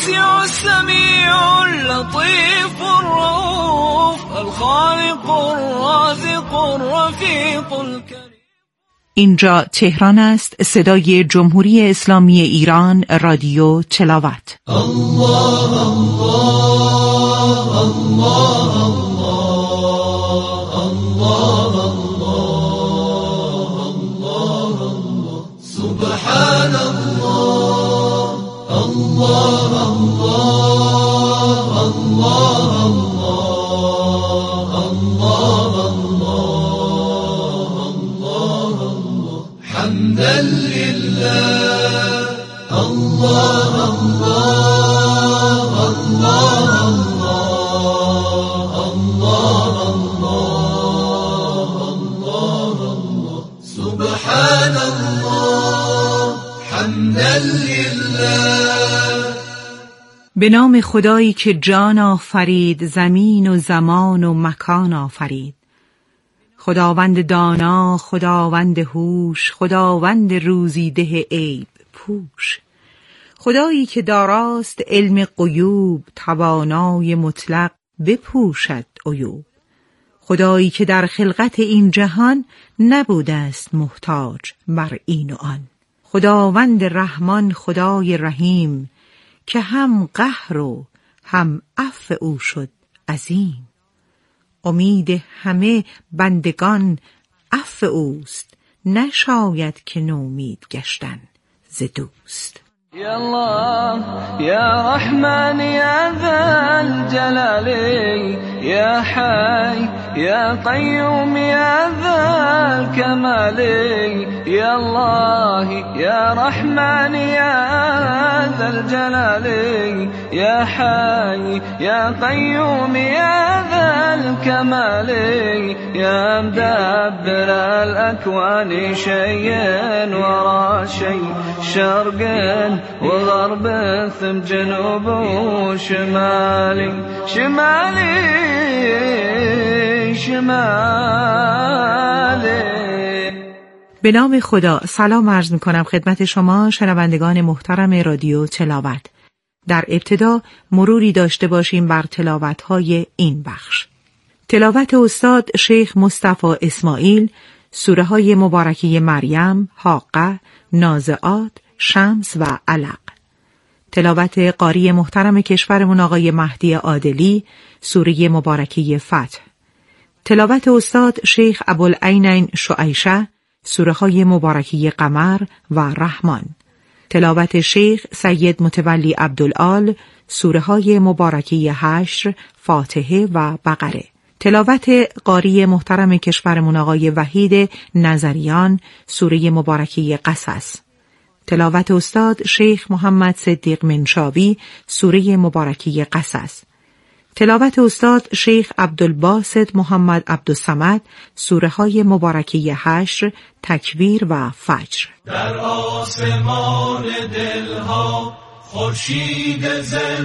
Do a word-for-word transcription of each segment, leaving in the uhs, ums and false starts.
الواسع السميع اللطيف الرؤوف الخالق الرازق الرفيق الكريم. اینجا تهران است، صدای جمهوری اسلامی ایران، رادیو تلاوت. الله الله الله الله الله الله سبحان الله الله الله الله حمدا لله الله الله الله الله الله الله سبحان الله حمدا لله. به نام خدایی که جان آفرید، زمین و زمان و مکان آفرید. خداوند دانا، خداوند هوش، خداوند روزیده عیب پوش. خدایی که داراست علم غیوب، توانای مطلق بپوشد عیوب. خدایی که در خلقت این جهان نبوده است محتاج بر این و آن. خداوند رحمان، خدای رحیم، که هم قهر و هم عفو او شد عظیم. امید همه بندگان عفو اوست، نشاید که نومید گشتن ز دوست. یا الله یا رحمن یا ذا الجلال یا حی یا قیوم یا ذا الکمال. یا الله یا رحمن یا ذا الجلال یا حی یا قیوم یا ذا الكمال. يا مدبر الأكوان شيئا ورا شيء، شرقا وغربا ثم جنوب وشمالي شمالي شمالي. به نام خدا. سلام عرض می کنم خدمت شما شنوندگان محترم رادیو تلاوت. در ابتدا مروری داشته باشیم بر تلاوت‌های این بخش. تلاوت استاد شیخ مصطفی اسماعیل، سوره های مبارکه مریم، حاقه، نازعات، شمس و علق. تلاوت قاری محترم کشورمون آقای مهدی عادلی، سوره مبارکه فتح. تلاوت استاد شیخ ابوالعینین شعیشه، سوره های مبارکه قمر و رحمان. تلاوت شیخ سید متولی عبدالآل، سوره های مبارکه حشر، فاتحه و بقره. تلاوت قاری محترم کشورمون آقای وحید نظریان، سوره مبارکه قصص. تلاوت استاد شیخ محمد صدیق منشاوی، سوره مبارکه قصص. تلاوت استاد شیخ عبدالباسط محمد عبدالصمد، سوره های مبارکه حشر، تکویر و فجر. در آسمان دلها خورشید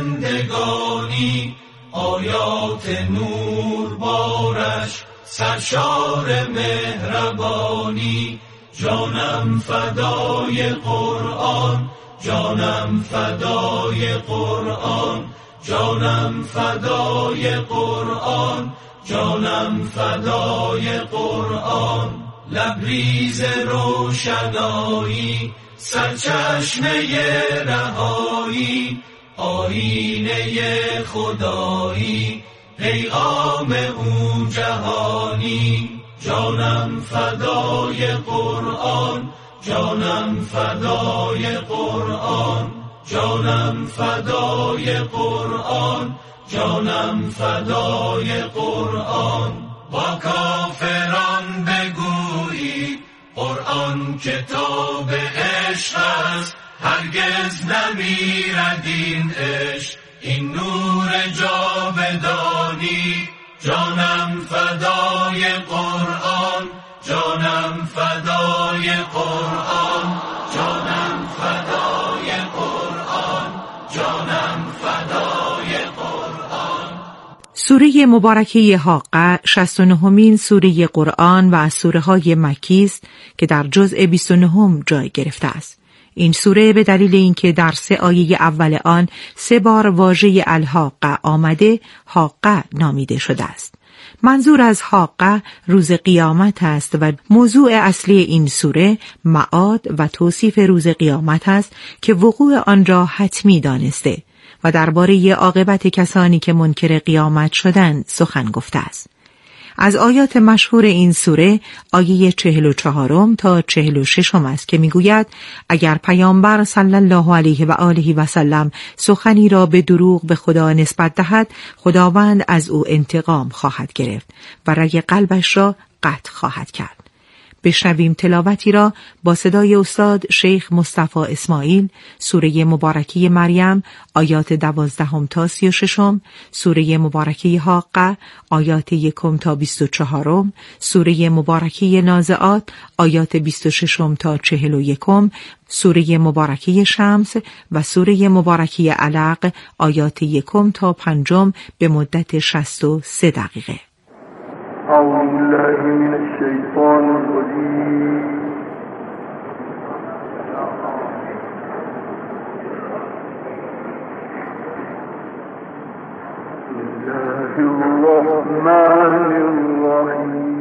زندگانی، آیات نور بارش سرشار مهربانی. جانم فدای قرآن، جانم فدای قرآن، جانم فدای قرآن، جانم فدای قرآن. لبریز روشنایی، سرچشمه رهایی، آیینه خدایی، پیغام اون جهانی. جانم فدای قرآن، جانم فدای قرآن، جانم فدای قرآن، جانم فدای قرآن. با کافران بگویی قرآن کتاب عشق است، هرگز نمیرد این عشق، این نور جاودانی. جانم فدای قرآن، جانم فدای قرآن، جانم فدای قرآن، جانم فدای قرآن. سوره مبارکه حاقه شصت و نهمین سوره قرآن و از سوره های مکی است که در جزء بیست و نه جای گرفته است. این سوره به دلیل اینکه در سه آیه اول آن سه بار واژه الحاقه آمده، حاقه نامیده شده است. منظور از حاقه روز قیامت است و موضوع اصلی این سوره معاد و توصیف روز قیامت است که وقوع آن را حتمی دانسته و درباره عاقبت کسانی که منکر قیامت شدند سخن گفته است. از آیات مشهور این سوره آیه چهل و چهارم تا چهل و ششم است که میگوید اگر پیامبر صلی الله علیه و آله و سلم سخنی را به دروغ به خدا نسبت دهد، خداوند از او انتقام خواهد گرفت و رگ قلبش را قطع خواهد کرد. بشنویم تلاوتی را با صدای استاد شیخ مصطفی اسماعیل، سوره مبارکه مریم آیات دوازدهم تا سی و ششم، سوره مبارکه حاقه آیات یکم تا بیست و چهارم، سوره مبارکه نازعات آیات بیست و ششم تا چهل و یکم، سوره مبارکه شمس و سوره مبارکه علق آیات یکم تا پنجم به مدت شصت و سه دقیقه. أعوذ بالله من الشيطان الرجيم بسم الله الرحمن الرحيم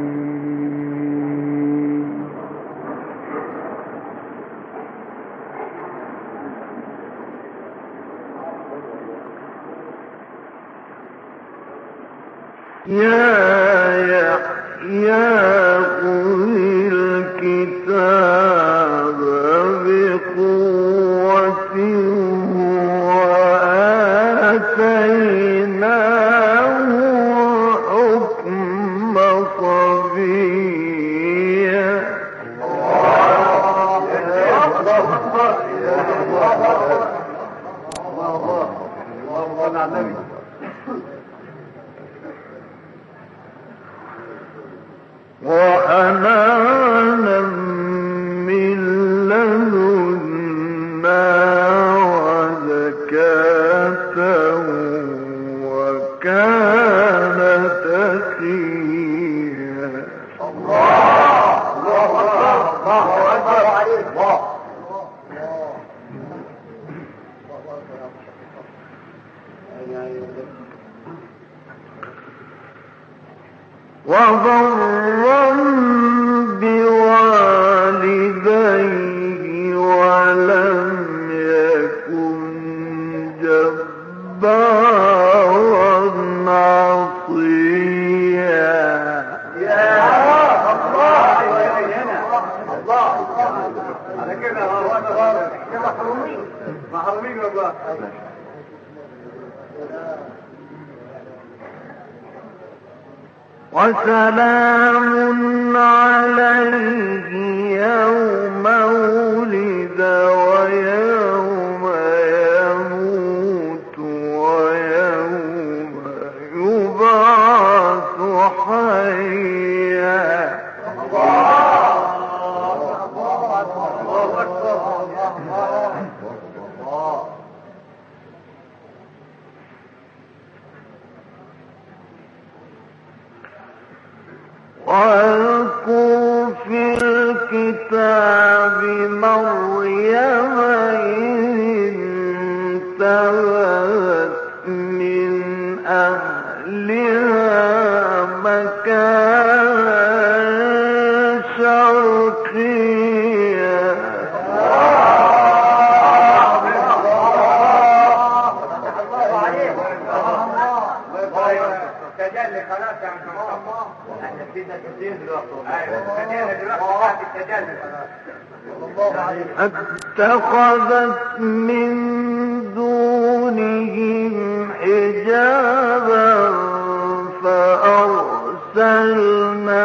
يا يا خذ الكتاب بقوة وآتيناه حكم صبيا وحنانا من لدنا وزكاة وكان تقيا. الله الله الله أكبر عليك الله. وبرا بوالديه ولم يكن جبارا عصيا. يا الله الله على كده محرومين محرومين والله. وسلام عليه يوم ولد ويوم يموت ويوم يبعث حيا. واذكر في الكتاب مريم انتبذت من أهلها مكانا شرقيا. اتخذت من دونهم حجابا فأرسلنا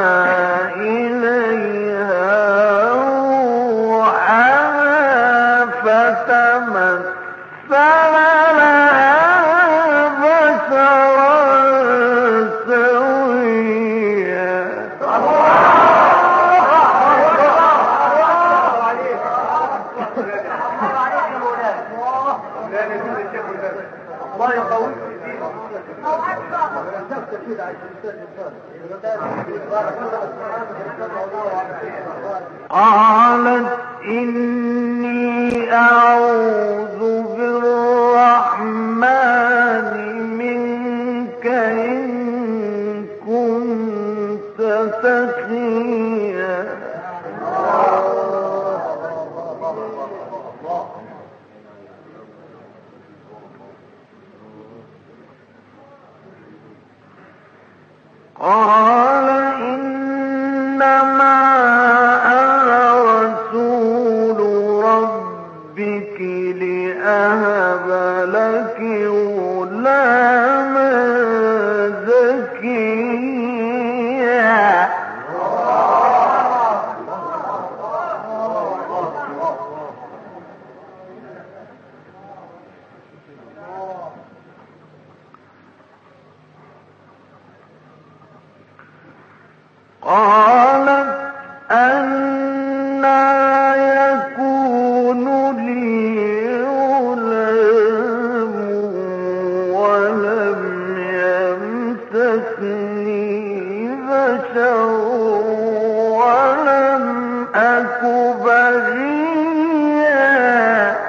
إليها روحنا فتمثل لها بشرا سويا. الله يقويك. قالت إني أعوذ بالرحمن منك إن كنت تقيا. قال إنما أنا رسول ربك لأهب لك غلاما زكيا. قالت أنى يكون لي غلام ولم يمسسني بشر ولم أك بغيا.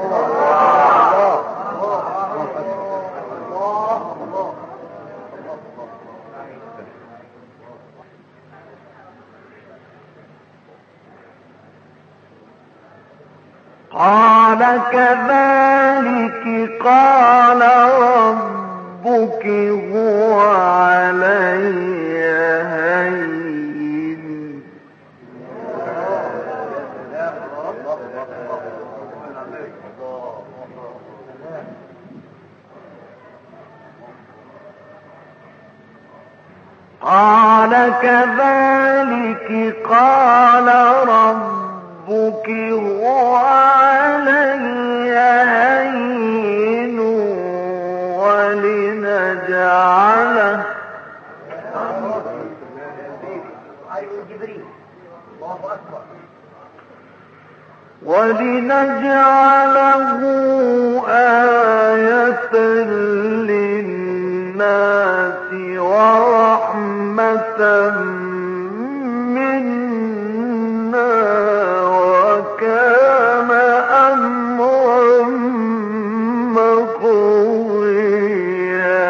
قال كذلك قال ربك هو علي هين. قال كذلك قال ربك هو علي هين ولنجعله ولنجعله آية للناس ورحمة منا وكان أمرا مقضيا.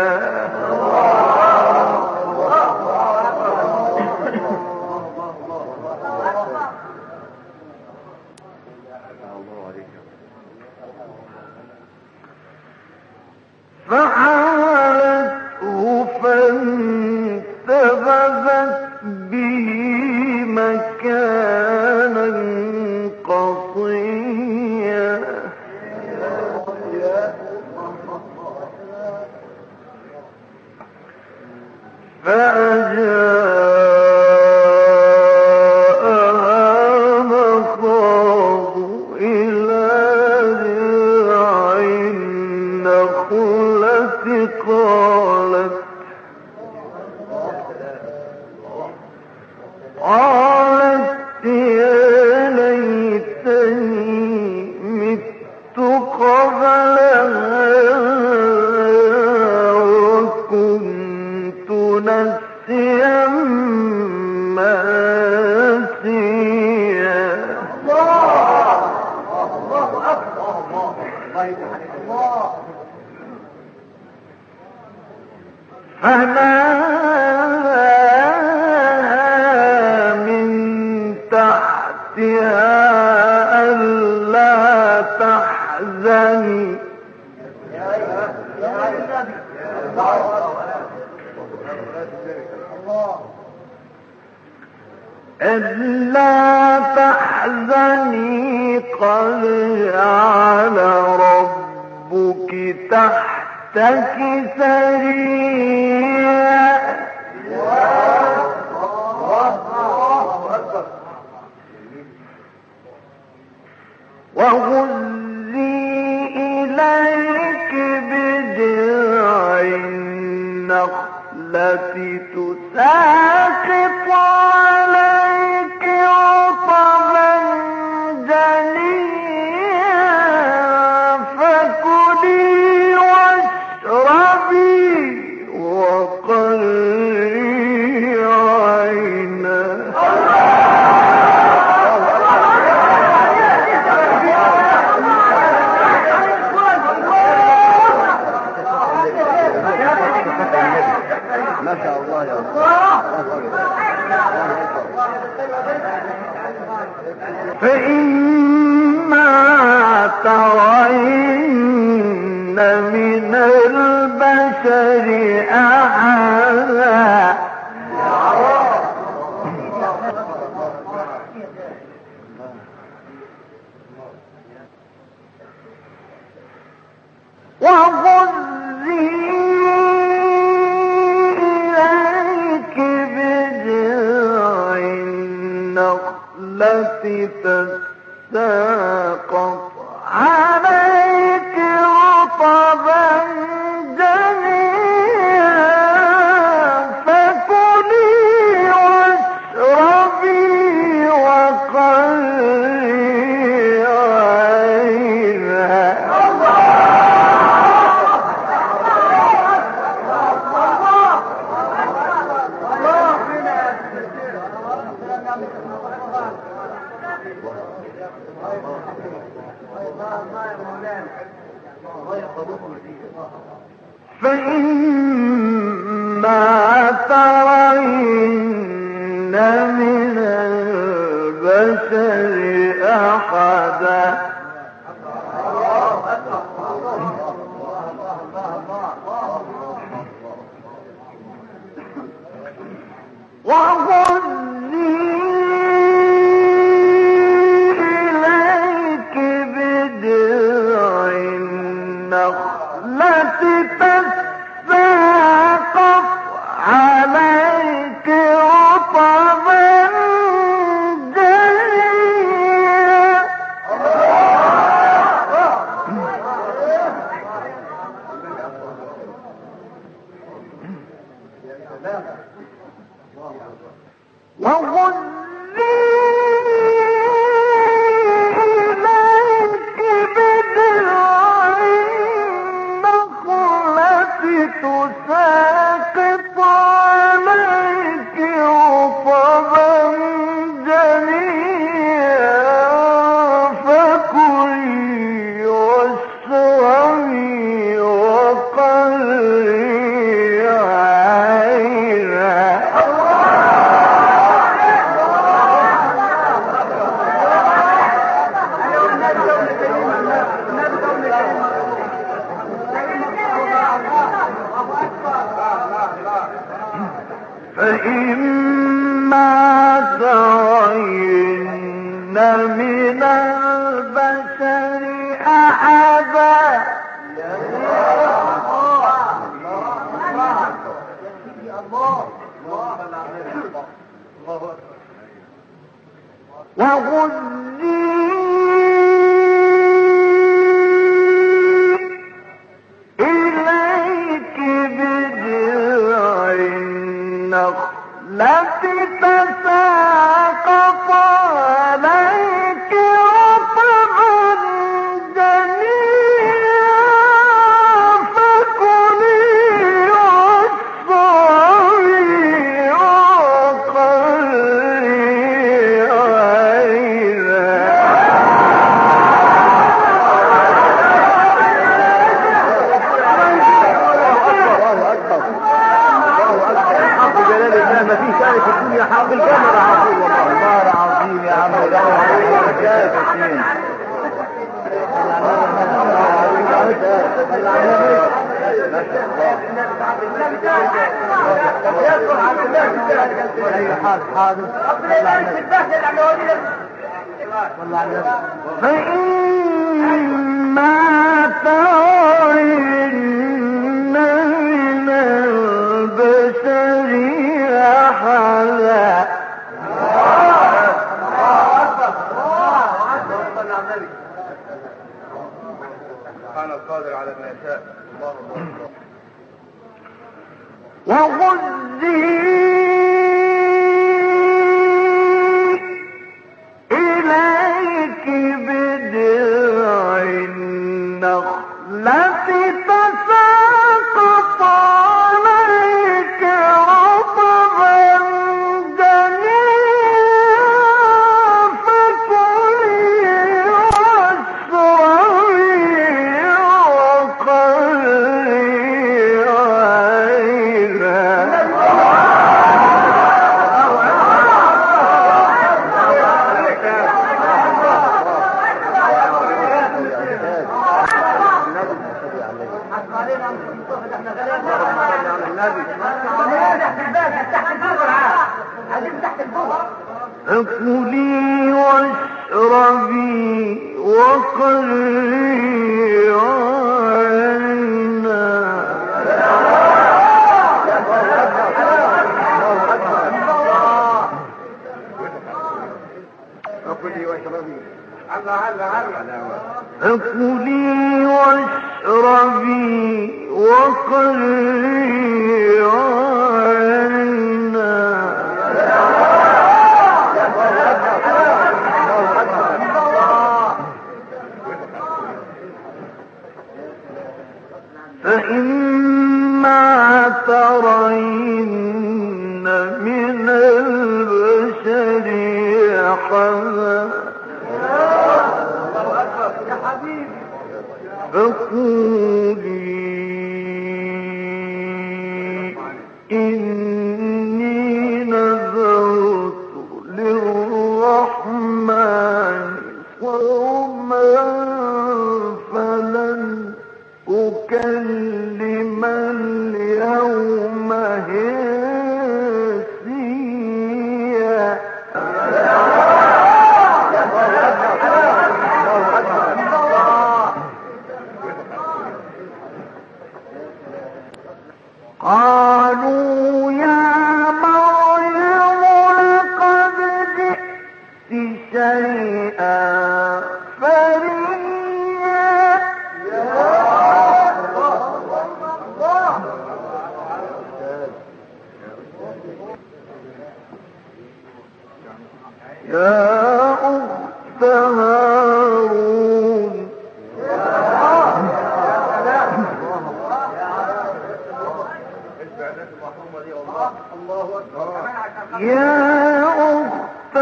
فحملته فانتبذت به مكانا قصيا. فأجاءها مخاض إلى ذراع النخلة قالت قالت يا ليتني مت قبل هذا وكنت نسيا منسيا. فناداها من تحتها ألا تحزني ألا تحزني قد جعل ربك تحتك سريا. وهزي إليك بجذع النخلة تساقط عليك رطبا جنيا فكلي من البشر أحدا وهزي إليك بجذع النخلة تساقط عليك رطبا جنيا فكلي واشربي وقري عينا فإما ترين من البشر أحدا وهزي إليك بجذع النخلة تساقط عليك رطبا جنيا وهزي إليك بجذع النخلة تساقط عليك رطبا جنيا فكلي واشربي وقري عينا فإما ترين من البشر أحدا وهزي إليك بجذع النخلة تساقط عليك رطبا جنيا فكلي واشربي وقري عينا ما في شيء في الدنيا حق الكاميرا عظيم والله الله عظيم يا عم ده شايف الدين فإما ترين من البشر أحدا سبحان القادر على ما يشاء. وهزي إليك بجذع النخلة تساقط عليك رطبا جنيا فكلي واشربي وقري عينا فكلي واشربي وقري عينا فكلي واشربي وقري عينا فإما ترين من البشر أحدا فقولي إني نذرت للرحمن صوما فلن أكلم اليوم إنسيا قالوا يا مريم لقد جئت شيئا فريا يا أخت هارون يا أخت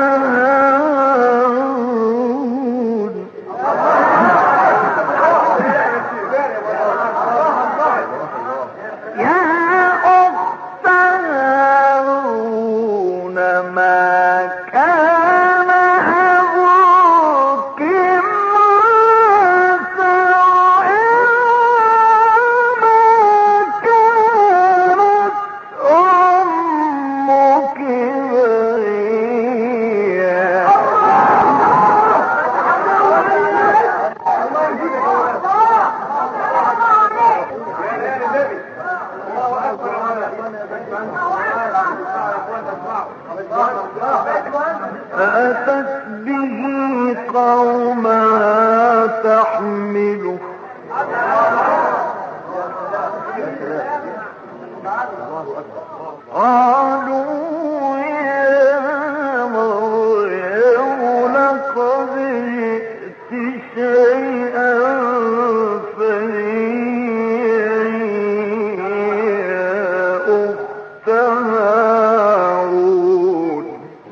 هارون يا أخت هارون ما كان أبوك امرأ سوء ما كانت أمك بغيا فأتت به قومها تحمله قالوا يا مريم لقد جئت شيئا فريا يا أخت هارون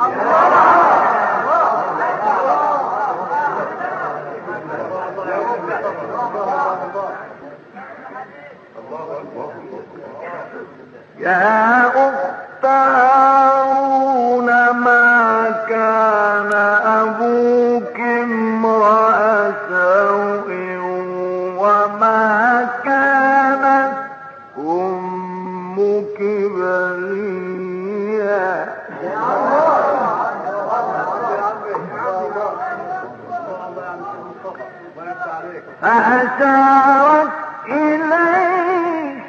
يا أخت هارون ما كان أبوك امرأ سوء وما كانت أمك بغيا فأشارت إليه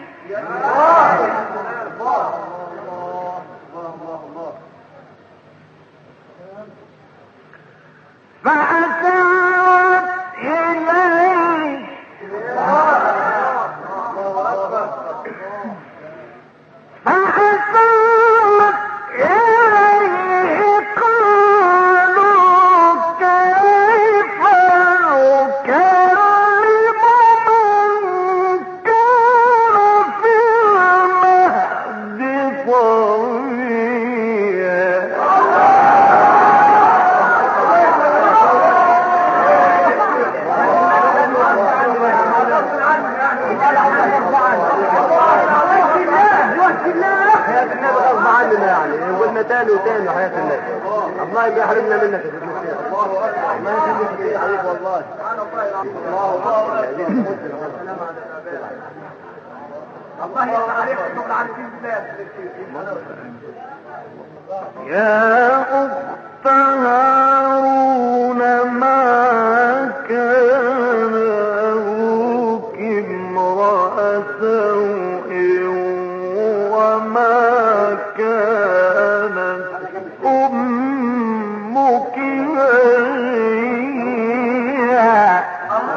فأشارت إليه فأشارت إليه قالوا كيف نكلم من كان في المهد صبيا حياة النبي غصب عننا يعني قلنا تاني وتاني حياة النبي الله يحرمنا منك يا سيدنا الله أكبر ما يخليك عليك والله الله أكبر الله يفتح عليك تقول عارفين يا أخت هارون ما كان أبوك امرأ سوء وما كانت أمك بغيا.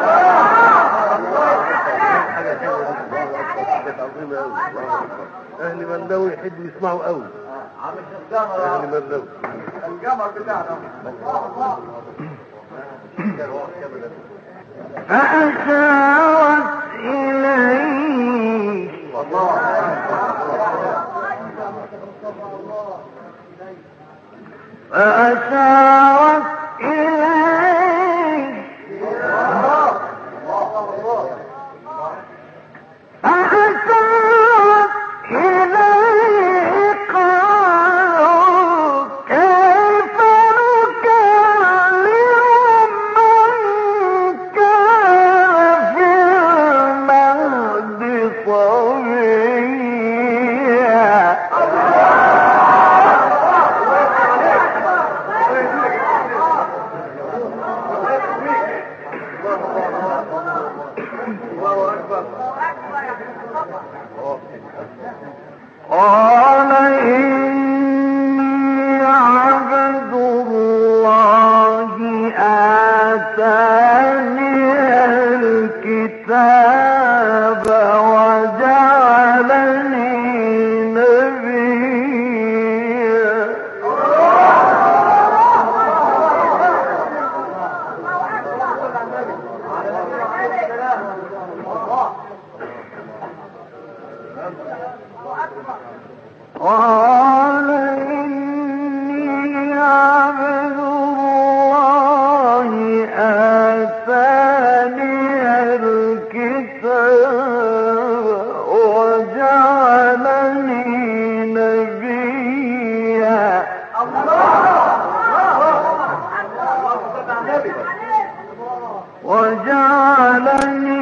أهل مندوي يحبوا يسمعوا قوي أهل مندوي القمر بتاعنا فأشارت إليه فأشارت إليه فأشارت إليه قالوا كيف نكلم من كان في المهد صبيا. قال إني عبد الله آتاني الكتاب وجعلني نبيا. قال إني عبد الله آتاني الكتاب وجعلني نبيا. وجعلني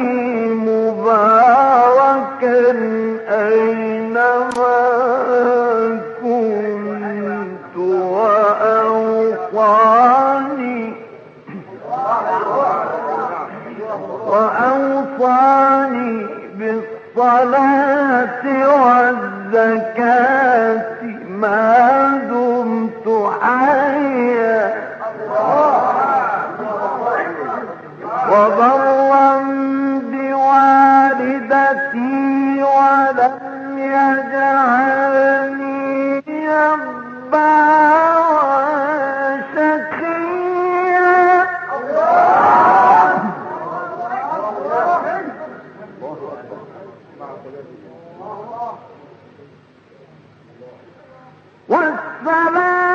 مباركا أينما كنت وأوصاني وأوصاني بالصلاة والزكاة ما دمت حيا وبرا بوالدتي ولم يجعلني جبارا شقيا. والسلام